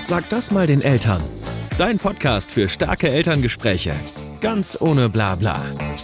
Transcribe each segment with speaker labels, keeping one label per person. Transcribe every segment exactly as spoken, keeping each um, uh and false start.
Speaker 1: Sag das mal den Eltern. Dein Podcast für starke Elterngespräche. Ganz ohne Blabla.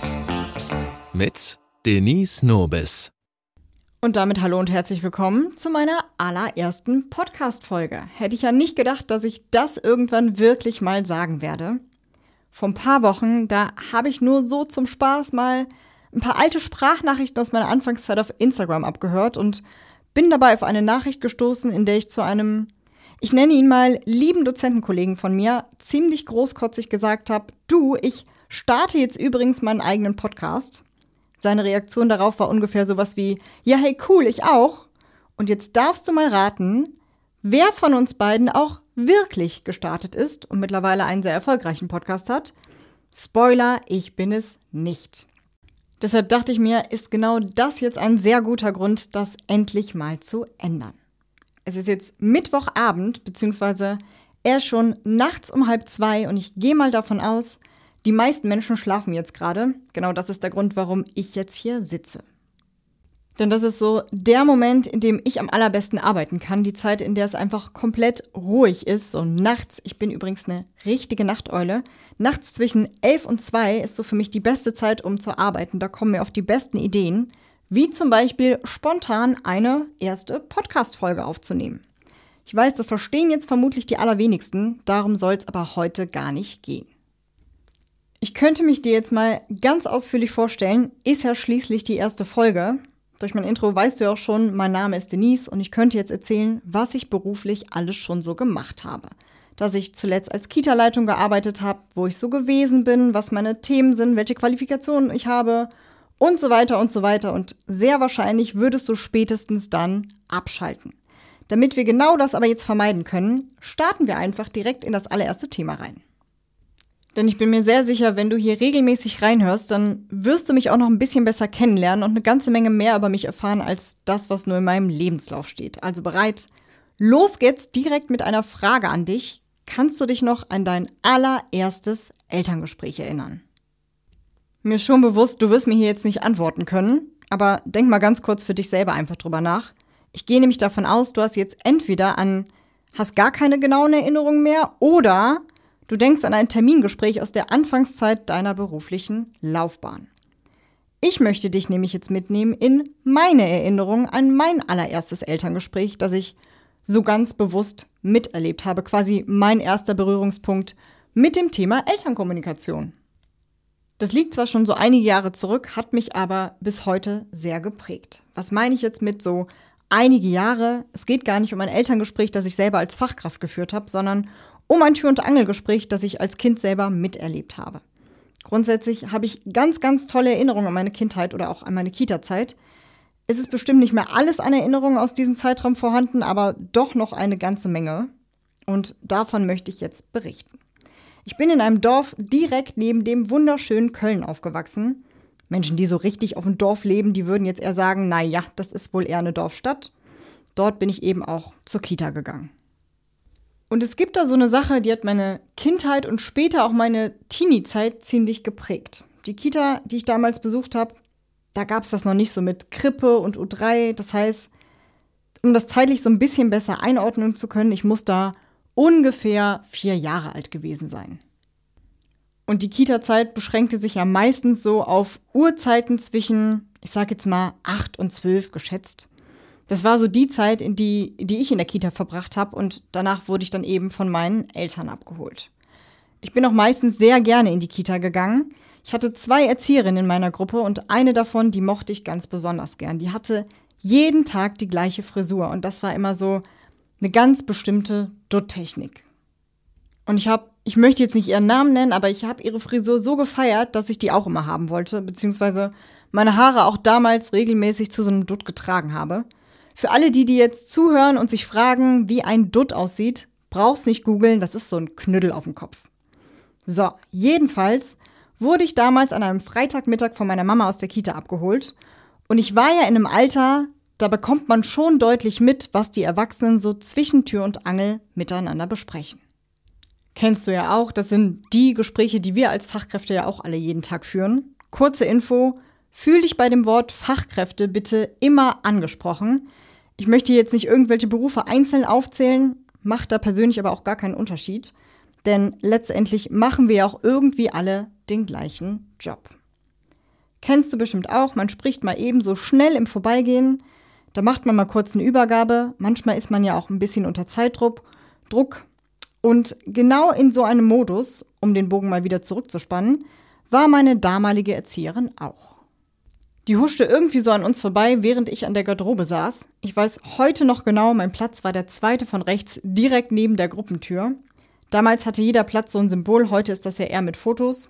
Speaker 1: Mit Denise Nobis.
Speaker 2: Und damit hallo und herzlich willkommen zu meiner allerersten Podcast-Folge. Hätte ich ja nicht gedacht, dass ich das irgendwann wirklich mal sagen werde. Vor ein paar Wochen, da habe ich nur so zum Spaß mal ein paar alte Sprachnachrichten aus meiner Anfangszeit auf Instagram abgehört und bin dabei auf eine Nachricht gestoßen, in der ich zu einem, ich nenne ihn mal, lieben Dozentenkollegen von mir, ziemlich großkotzig gesagt habe, du, ich starte jetzt übrigens meinen eigenen Podcast. Seine Reaktion darauf war ungefähr sowas wie, ja hey cool, ich auch. Und jetzt darfst du mal raten, wer von uns beiden auch wirklich gestartet ist und mittlerweile einen sehr erfolgreichen Podcast hat. Spoiler, ich bin es nicht. Deshalb dachte ich mir, ist genau das jetzt ein sehr guter Grund, das endlich mal zu ändern. Es ist jetzt Mittwochabend, beziehungsweise eher schon nachts um halb zwei und ich gehe mal davon aus, die meisten Menschen schlafen jetzt gerade. Genau das ist der Grund, warum ich jetzt hier sitze. Denn das ist so der Moment, in dem ich am allerbesten arbeiten kann. Die Zeit, in der es einfach komplett ruhig ist. So nachts, ich bin übrigens eine richtige Nachteule. Nachts zwischen elf und zwei ist so für mich die beste Zeit, um zu arbeiten. Da kommen mir oft die besten Ideen. Wie zum Beispiel spontan eine erste Podcast-Folge aufzunehmen. Ich weiß, das verstehen jetzt vermutlich die allerwenigsten. Darum soll es aber heute gar nicht gehen. Ich könnte mich dir jetzt mal ganz ausführlich vorstellen, ist ja schließlich die erste Folge. Durch mein Intro weißt du ja auch schon, mein Name ist Denise und ich könnte jetzt erzählen, was ich beruflich alles schon so gemacht habe. Dass ich zuletzt als Kita-Leitung gearbeitet habe, wo ich so gewesen bin, was meine Themen sind, welche Qualifikationen ich habe und so weiter und so weiter. Und sehr wahrscheinlich würdest du spätestens dann abschalten. Damit wir genau das aber jetzt vermeiden können, starten wir einfach direkt in das allererste Thema rein. Denn ich bin mir sehr sicher, wenn du hier regelmäßig reinhörst, dann wirst du mich auch noch ein bisschen besser kennenlernen und eine ganze Menge mehr über mich erfahren, als das, was nur in meinem Lebenslauf steht. Also bereit? Los geht's direkt mit einer Frage an dich. Kannst du dich noch an dein allererstes Elterngespräch erinnern? Mir ist schon bewusst, du wirst mir hier jetzt nicht antworten können, aber denk mal ganz kurz für dich selber einfach drüber nach. Ich gehe nämlich davon aus, du hast jetzt entweder an, hast gar keine genauen Erinnerungen mehr oder du denkst an ein Termingespräch aus der Anfangszeit deiner beruflichen Laufbahn. Ich möchte dich nämlich jetzt mitnehmen in meine Erinnerung an mein allererstes Elterngespräch, das ich so ganz bewusst miterlebt habe. Quasi mein erster Berührungspunkt mit dem Thema Elternkommunikation. Das liegt zwar schon so einige Jahre zurück, hat mich aber bis heute sehr geprägt. Was meine ich jetzt mit so einige Jahre? Es geht gar nicht um ein Elterngespräch, das ich selber als Fachkraft geführt habe, sondern um ein Tür- und Angelgespräch, das ich als Kind selber miterlebt habe. Grundsätzlich habe ich ganz, ganz tolle Erinnerungen an meine Kindheit oder auch an meine Kita-Zeit. Es ist bestimmt nicht mehr alles an Erinnerungen aus diesem Zeitraum vorhanden, aber doch noch eine ganze Menge. Und davon möchte ich jetzt berichten. Ich bin in einem Dorf direkt neben dem wunderschönen Köln aufgewachsen. Menschen, die so richtig auf dem Dorf leben, die würden jetzt eher sagen, naja, das ist wohl eher eine Dorfstadt. Dort bin ich eben auch zur Kita gegangen. Und es gibt da so eine Sache, die hat meine Kindheit und später auch meine Teenie-Zeit ziemlich geprägt. Die Kita, die ich damals besucht habe, da gab es das noch nicht so mit Krippe und U drei. Das heißt, um das zeitlich so ein bisschen besser einordnen zu können, ich muss da ungefähr vier Jahre alt gewesen sein. Und die Kita-Zeit beschränkte sich ja meistens so auf Uhrzeiten zwischen, ich sag jetzt mal, acht und zwölf geschätzt. Das war so die Zeit, in die, die ich in der Kita verbracht habe und danach wurde ich dann eben von meinen Eltern abgeholt. Ich bin auch meistens sehr gerne in die Kita gegangen. Ich hatte zwei Erzieherinnen in meiner Gruppe und eine davon, die mochte ich ganz besonders gern. Die hatte jeden Tag die gleiche Frisur und das war immer so eine ganz bestimmte Dutttechnik. Und ich habe, ich möchte jetzt nicht ihren Namen nennen, aber ich habe ihre Frisur so gefeiert, dass ich die auch immer haben wollte, beziehungsweise meine Haare auch damals regelmäßig zu so einem Dutt getragen habe. Für alle die, die jetzt zuhören und sich fragen, wie ein Dutt aussieht, brauchst nicht googeln, das ist so ein Knüttel auf dem Kopf. So, jedenfalls wurde ich damals an einem Freitagmittag von meiner Mama aus der Kita abgeholt. Und ich war ja in einem Alter, da bekommt man schon deutlich mit, was die Erwachsenen so zwischen Tür und Angel miteinander besprechen. Kennst du ja auch, das sind die Gespräche, die wir als Fachkräfte ja auch alle jeden Tag führen. Kurze Info, fühl dich bei dem Wort Fachkräfte bitte immer angesprochen. Ich möchte jetzt nicht irgendwelche Berufe einzeln aufzählen. macht da persönlich aber auch gar keinen Unterschied, denn letztendlich machen wir ja auch irgendwie alle den gleichen Job. Kennst du bestimmt auch, man spricht mal eben so schnell im Vorbeigehen, da macht man mal kurz eine Übergabe, manchmal ist man ja auch ein bisschen unter Zeitdruck, Druck. Und genau in so einem Modus, um den Bogen mal wieder zurückzuspannen, war meine damalige Erzieherin auch. Die huschte irgendwie so an uns vorbei, während ich an der Garderobe saß. Ich weiß heute noch genau, mein Platz war der zweite von rechts, direkt neben der Gruppentür. Damals hatte jeder Platz so ein Symbol, heute ist das ja eher mit Fotos.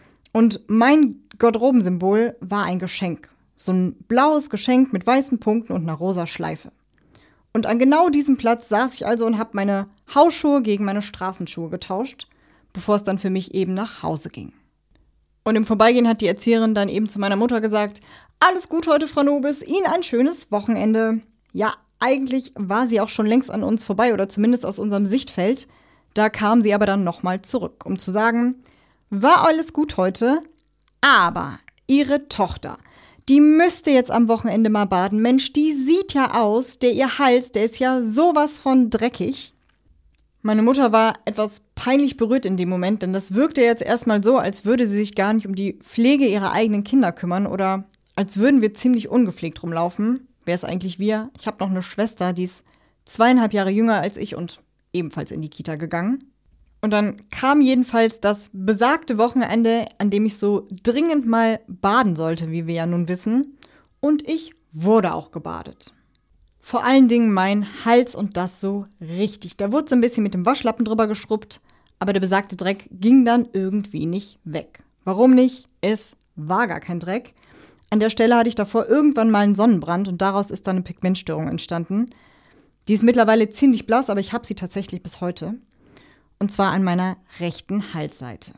Speaker 2: Und mein Garderobensymbol war ein Geschenk. So ein blaues Geschenk mit weißen Punkten und einer rosa Schleife. Und an genau diesem Platz saß ich also und habe meine Hausschuhe gegen meine Straßenschuhe getauscht, bevor es dann für mich eben nach Hause ging. Und im Vorbeigehen hat die Erzieherin dann eben zu meiner Mutter gesagt, alles gut heute, Frau Nobis, Ihnen ein schönes Wochenende. Ja, eigentlich war sie auch schon längst an uns vorbei oder zumindest aus unserem Sichtfeld. Da kam sie aber dann nochmal zurück, um zu sagen, war alles gut heute, aber Ihre Tochter, die müsste jetzt am Wochenende mal baden. Mensch, die sieht ja aus, der ihr Hals, der ist ja sowas von dreckig. Meine Mutter war etwas peinlich berührt in dem Moment, denn das wirkte jetzt erstmal so, als würde sie sich gar nicht um die Pflege ihrer eigenen Kinder kümmern oder als würden wir ziemlich ungepflegt rumlaufen. Wer ist eigentlich wir? Ich habe noch eine Schwester, die ist zweieinhalb Jahre jünger als ich und ebenfalls in die Kita gegangen. Und dann kam jedenfalls das besagte Wochenende, an dem ich so dringend mal baden sollte, wie wir ja nun wissen. Und ich wurde auch gebadet. Vor allen Dingen mein Hals und das so richtig. Da wurde so ein bisschen mit dem Waschlappen drüber geschrubbt, aber der besagte Dreck ging dann irgendwie nicht weg. Warum nicht? Es war gar kein Dreck. An der Stelle hatte ich davor irgendwann mal einen Sonnenbrand und daraus ist dann eine Pigmentstörung entstanden. Die ist mittlerweile ziemlich blass, aber ich habe sie tatsächlich bis heute. Und zwar an meiner rechten Halsseite.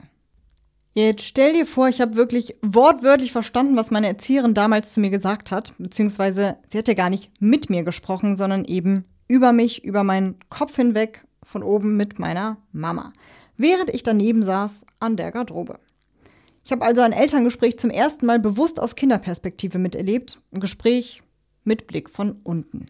Speaker 2: Jetzt stell dir vor, ich habe wirklich wortwörtlich verstanden, was meine Erzieherin damals zu mir gesagt hat. Beziehungsweise sie hat ja gar nicht mit mir gesprochen, sondern eben über mich, über meinen Kopf hinweg, von oben mit meiner Mama. Während ich daneben saß an der Garderobe. Ich habe also ein Elterngespräch zum ersten Mal bewusst aus Kinderperspektive miterlebt. Ein Gespräch mit Blick von unten.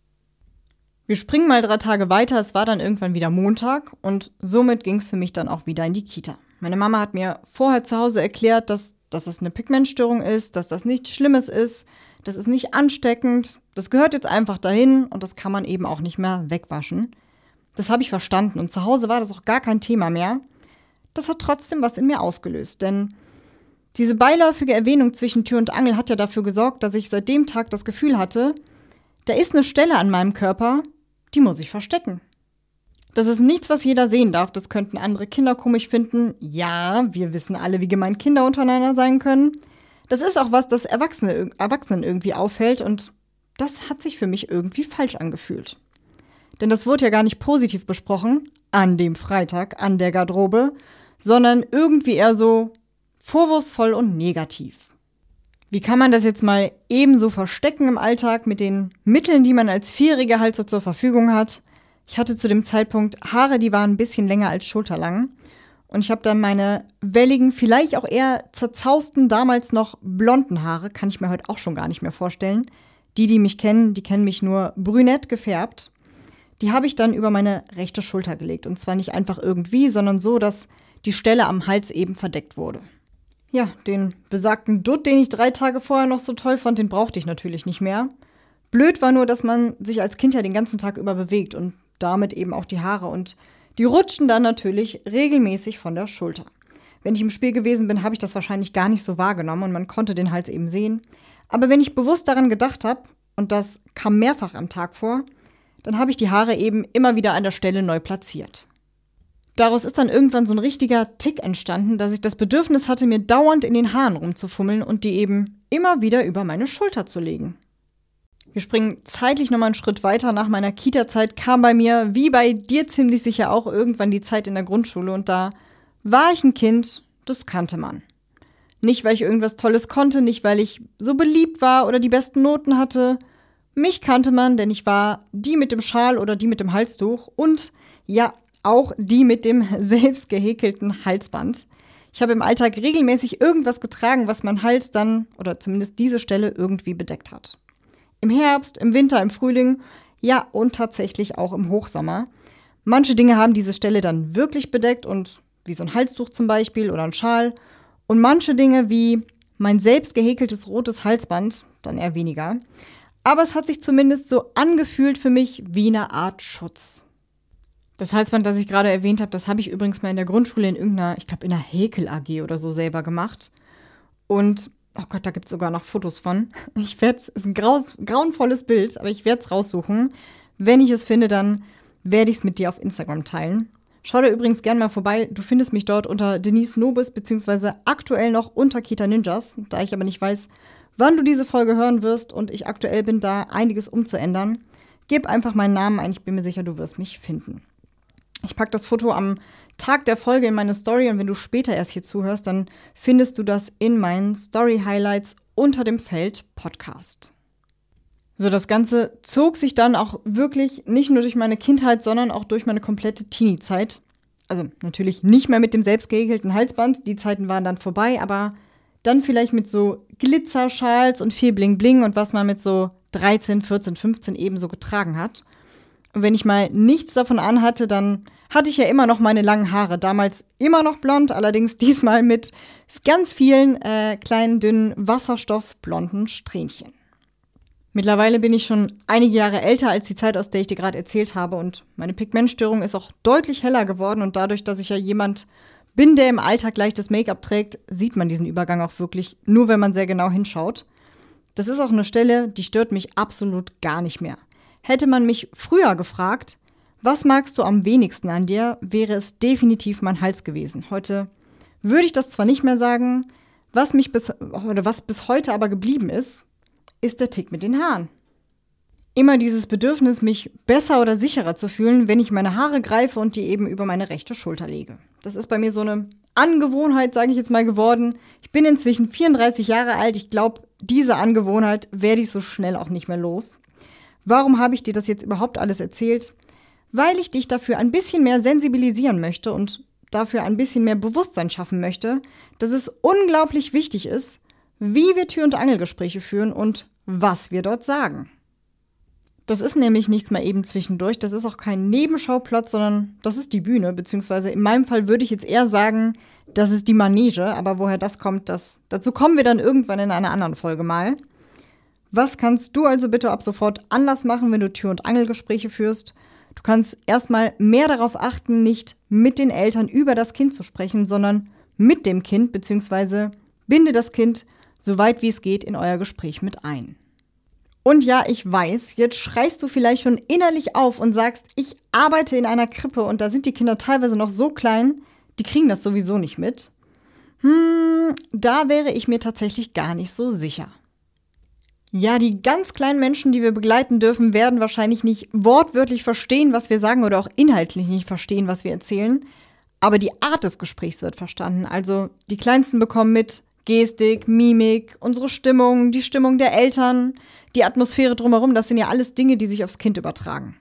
Speaker 2: Wir springen mal drei Tage weiter, es war dann irgendwann wieder Montag und somit ging es für mich dann auch wieder in die Kita. Meine Mama hat mir vorher zu Hause erklärt, dass, dass es eine Pigmentstörung ist, dass das nichts Schlimmes ist, das ist nicht ansteckend, das gehört jetzt einfach dahin und das kann man eben auch nicht mehr wegwaschen. Das habe ich verstanden und zu Hause war das auch gar kein Thema mehr. Das hat trotzdem was in mir ausgelöst, denn diese beiläufige Erwähnung zwischen Tür und Angel hat ja dafür gesorgt, dass ich seit dem Tag das Gefühl hatte, da ist eine Stelle an meinem Körper, die muss ich verstecken. Das ist nichts, was jeder sehen darf. Das könnten andere Kinder komisch finden. Ja, wir wissen alle, wie gemein Kinder untereinander sein können. Das ist auch was, das Erwachsene, Erwachsenen irgendwie auffällt und das hat sich für mich irgendwie falsch angefühlt. Denn das wurde ja gar nicht positiv besprochen, an dem Freitag, an der Garderobe, sondern irgendwie eher so vorwurfsvoll und negativ. Wie kann man das jetzt mal ebenso verstecken im Alltag mit den Mitteln, die man als Vierjähriger halt so zur Verfügung hat? Ich hatte zu dem Zeitpunkt Haare, die waren ein bisschen länger als schulterlang. Und ich habe dann meine welligen, vielleicht auch eher zerzausten, damals noch blonden Haare, kann ich mir heute auch schon gar nicht mehr vorstellen. Die, die mich kennen, die kennen mich nur brünett gefärbt. Die habe ich dann über meine rechte Schulter gelegt. Und zwar nicht einfach irgendwie, sondern so, dass die Stelle am Hals eben verdeckt wurde. Ja, den besagten Dutt, den ich drei Tage vorher noch so toll fand, den brauchte ich natürlich nicht mehr. Blöd war nur, dass man sich als Kind ja den ganzen Tag über bewegt und damit eben auch die Haare. Und die rutschen dann natürlich regelmäßig von der Schulter. Wenn ich im Spiel gewesen bin, habe ich das wahrscheinlich gar nicht so wahrgenommen und man konnte den Hals eben sehen. Aber wenn ich bewusst daran gedacht habe, und das kam mehrfach am Tag vor, dann habe ich die Haare eben immer wieder an der Stelle neu platziert. Daraus ist dann irgendwann so ein richtiger Tick entstanden, dass ich das Bedürfnis hatte, mir dauernd in den Haaren rumzufummeln und die eben immer wieder über meine Schulter zu legen. Wir springen zeitlich nochmal einen Schritt weiter. Nach meiner Kita-Zeit kam bei mir, wie bei dir ziemlich sicher auch, irgendwann die Zeit in der Grundschule. Und da war ich ein Kind, das kannte man. Nicht, weil ich irgendwas Tolles konnte, nicht, weil ich so beliebt war oder die besten Noten hatte. Mich kannte man, denn ich war die mit dem Schal oder die mit dem Halstuch und ja, auch die mit dem selbst gehäkelten Halsband. Ich habe im Alltag regelmäßig irgendwas getragen, was mein Hals dann, oder zumindest diese Stelle, irgendwie bedeckt hat. Im Herbst, im Winter, im Frühling, ja und tatsächlich auch im Hochsommer. Manche Dinge haben diese Stelle dann wirklich bedeckt und wie so ein Halstuch zum Beispiel oder ein Schal. Und manche Dinge wie mein selbst gehäkeltes rotes Halsband dann eher weniger. Aber es hat sich zumindest so angefühlt für mich wie eine Art Schutz. Das Halsband, das ich gerade erwähnt habe, das habe ich übrigens mal in der Grundschule in irgendeiner, ich glaube in einer Häkel-A G oder so selber gemacht. Und, oh Gott, da gibt es sogar noch Fotos von. Ich werde es, ist ein graus, grauenvolles Bild, aber ich werde es raussuchen. Wenn ich es finde, dann werde ich es mit dir auf Instagram teilen. Schau da übrigens gerne mal vorbei. Du findest mich dort unter Denise Nobis, beziehungsweise aktuell noch unter Kita Ninjas. Da ich aber nicht weiß, wann du diese Folge hören wirst und ich aktuell bin, da einiges umzuändern, gib einfach meinen Namen ein. Ich bin mir sicher, du wirst mich finden. Ich packe das Foto am Tag der Folge in meine Story und wenn du später erst hier zuhörst, dann findest du das in meinen Story-Highlights unter dem Feld Podcast. So, das Ganze zog sich dann auch wirklich nicht nur durch meine Kindheit, sondern auch durch meine komplette Teenie-Zeit. Also natürlich nicht mehr mit dem selbst gehäkelten Halsband, die Zeiten waren dann vorbei, aber dann vielleicht mit so Glitzerschals und viel Bling-Bling und was man mit so dreizehn, vierzehn, fünfzehn eben so getragen hat. Und wenn ich mal nichts davon anhatte, dann hatte ich ja immer noch meine langen Haare. Damals immer noch blond, allerdings diesmal mit ganz vielen äh, kleinen, dünnen, wasserstoffblonden Strähnchen. Mittlerweile bin ich schon einige Jahre älter als die Zeit, aus der ich dir gerade erzählt habe. Und meine Pigmentstörung ist auch deutlich heller geworden. Und dadurch, dass ich ja jemand bin, der im Alltag leichtes Make-up trägt, sieht man diesen Übergang auch wirklich, nur wenn man sehr genau hinschaut. Das ist auch eine Stelle, die stört mich absolut gar nicht mehr. Hätte man mich früher gefragt, was magst du am wenigsten an dir, wäre es definitiv mein Hals gewesen. Heute würde ich das zwar nicht mehr sagen, was mich bis, oder was bis heute aber geblieben ist, ist der Tick mit den Haaren. Immer dieses Bedürfnis, mich besser oder sicherer zu fühlen, wenn ich meine Haare greife und die eben über meine rechte Schulter lege. Das ist bei mir so eine Angewohnheit, sage ich jetzt mal, geworden. Ich bin inzwischen vierunddreißig Jahre alt. Ich glaube, diese Angewohnheit werde ich so schnell auch nicht mehr los. Warum habe ich dir das jetzt überhaupt alles erzählt? Weil ich dich dafür ein bisschen mehr sensibilisieren möchte und dafür ein bisschen mehr Bewusstsein schaffen möchte, dass es unglaublich wichtig ist, wie wir Tür- und Angelgespräche führen und was wir dort sagen. Das ist nämlich nichts mehr eben zwischendurch, das ist auch kein Nebenschauplatz, sondern das ist die Bühne, beziehungsweise in meinem Fall würde ich jetzt eher sagen, das ist die Manege, aber woher das kommt, das, dazu kommen wir dann irgendwann in einer anderen Folge mal. Was kannst du also bitte ab sofort anders machen, wenn du Tür- und Angelgespräche führst? Du kannst erstmal mehr darauf achten, nicht mit den Eltern über das Kind zu sprechen, sondern mit dem Kind, beziehungsweise binde das Kind so weit wie es geht in euer Gespräch mit ein. Und ja, ich weiß, jetzt schreist du vielleicht schon innerlich auf und sagst, ich arbeite in einer Krippe und da sind die Kinder teilweise noch so klein, die kriegen das sowieso nicht mit. Hm, da wäre ich mir tatsächlich gar nicht so sicher. Ja, die ganz kleinen Menschen, die wir begleiten dürfen, werden wahrscheinlich nicht wortwörtlich verstehen, was wir sagen oder auch inhaltlich nicht verstehen, was wir erzählen. Aber die Art des Gesprächs wird verstanden. Also die Kleinsten bekommen mit Gestik, Mimik, unsere Stimmung, die Stimmung der Eltern, die Atmosphäre drumherum. Das sind ja alles Dinge, die sich aufs Kind übertragen.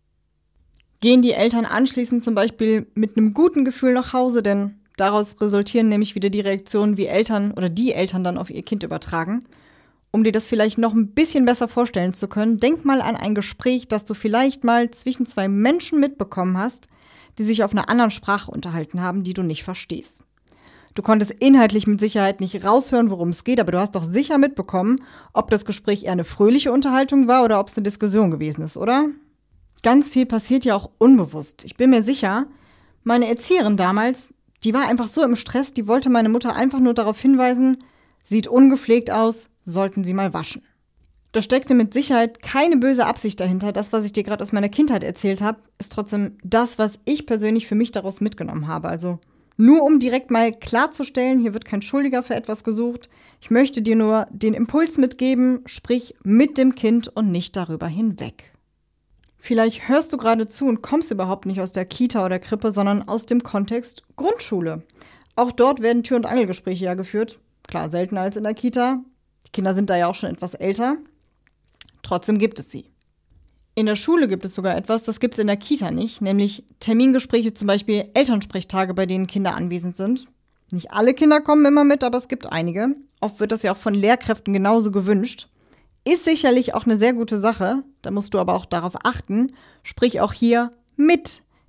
Speaker 2: Gehen die Eltern anschließend zum Beispiel mit einem guten Gefühl nach Hause, denn daraus resultieren nämlich wieder die Reaktionen, wie Eltern oder die Eltern dann auf ihr Kind übertragen. Um dir das vielleicht noch ein bisschen besser vorstellen zu können, denk mal an ein Gespräch, das du vielleicht mal zwischen zwei Menschen mitbekommen hast, die sich auf einer anderen Sprache unterhalten haben, die du nicht verstehst. Du konntest inhaltlich mit Sicherheit nicht raushören, worum es geht, aber du hast doch sicher mitbekommen, ob das Gespräch eher eine fröhliche Unterhaltung war oder ob es eine Diskussion gewesen ist, oder? Ganz viel passiert ja auch unbewusst. Ich bin mir sicher, meine Erzieherin damals, die war einfach so im Stress, die wollte meine Mutter einfach nur darauf hinweisen, sieht ungepflegt aus, sollten Sie mal waschen. Da steckte mit Sicherheit keine böse Absicht dahinter. Das, was ich dir gerade aus meiner Kindheit erzählt habe, ist trotzdem das, was ich persönlich für mich daraus mitgenommen habe. Also nur um direkt mal klarzustellen, hier wird kein Schuldiger für etwas gesucht. Ich möchte dir nur den Impuls mitgeben, sprich mit dem Kind und nicht darüber hinweg. Vielleicht hörst du gerade zu und kommst überhaupt nicht aus der Kita oder Krippe, sondern aus dem Kontext Grundschule. Auch dort werden Tür- und Angelgespräche ja geführt. Klar, seltener als in der Kita. Die Kinder sind da ja auch schon etwas älter. Trotzdem gibt es sie. In der Schule gibt es sogar etwas, das gibt es in der Kita nicht, nämlich Termingespräche, zum Beispiel Elternsprechtage, bei denen Kinder anwesend sind. Nicht alle Kinder kommen immer mit, aber es gibt einige. Oft wird das ja auch von Lehrkräften genauso gewünscht. Ist sicherlich auch eine sehr gute Sache, da musst du aber auch darauf achten, sprich auch hier mit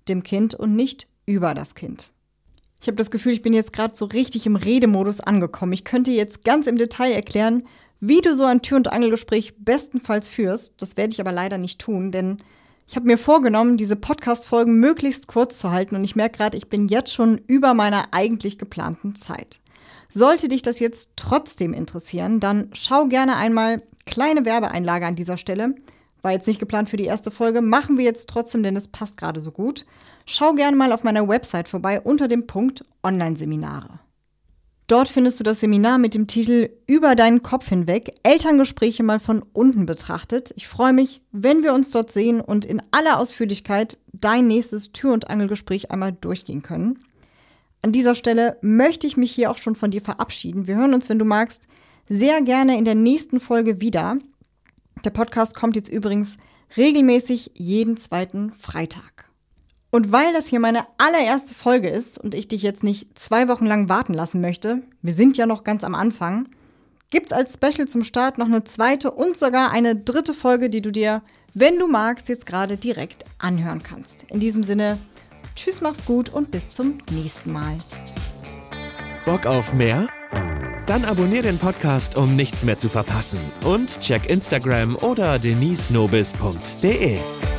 Speaker 2: dem Kind und nicht über das Kind. Ich habe das Gefühl, ich bin jetzt gerade so richtig im Redemodus angekommen. Ich könnte jetzt ganz im Detail erklären, wie du so ein Tür- und Angelgespräch bestenfalls führst. Das werde ich aber leider nicht tun, denn ich habe mir vorgenommen, diese Podcast-Folgen möglichst kurz zu halten und ich merke gerade, ich bin jetzt schon über meiner eigentlich geplanten Zeit. Sollte dich das jetzt trotzdem interessieren, dann schau gerne einmal, kleine Werbeeinlage an dieser Stelle. War jetzt nicht geplant für die erste Folge, machen wir jetzt trotzdem, denn es passt gerade so gut. Schau gerne mal auf meiner Website vorbei unter dem Punkt Online-Seminare. Dort findest du das Seminar mit dem Titel Über deinen Kopf hinweg, Elterngespräche mal von unten betrachtet. Ich freue mich, wenn wir uns dort sehen und in aller Ausführlichkeit dein nächstes Tür- und Angelgespräch einmal durchgehen können. An dieser Stelle möchte ich mich hier auch schon von dir verabschieden. Wir hören uns, wenn du magst, sehr gerne in der nächsten Folge wieder. Der Podcast kommt jetzt übrigens regelmäßig jeden zweiten Freitag. Und weil das hier meine allererste Folge ist und ich dich jetzt nicht zwei Wochen lang warten lassen möchte, wir sind ja noch ganz am Anfang, gibt's als Special zum Start noch eine zweite und sogar eine dritte Folge, die du dir, wenn du magst, jetzt gerade direkt anhören kannst. In diesem Sinne, tschüss, mach's gut und bis zum nächsten Mal.
Speaker 1: Bock auf mehr? Dann abonnier den Podcast, um nichts mehr zu verpassen. Und check Instagram oder denise nobis punkt de.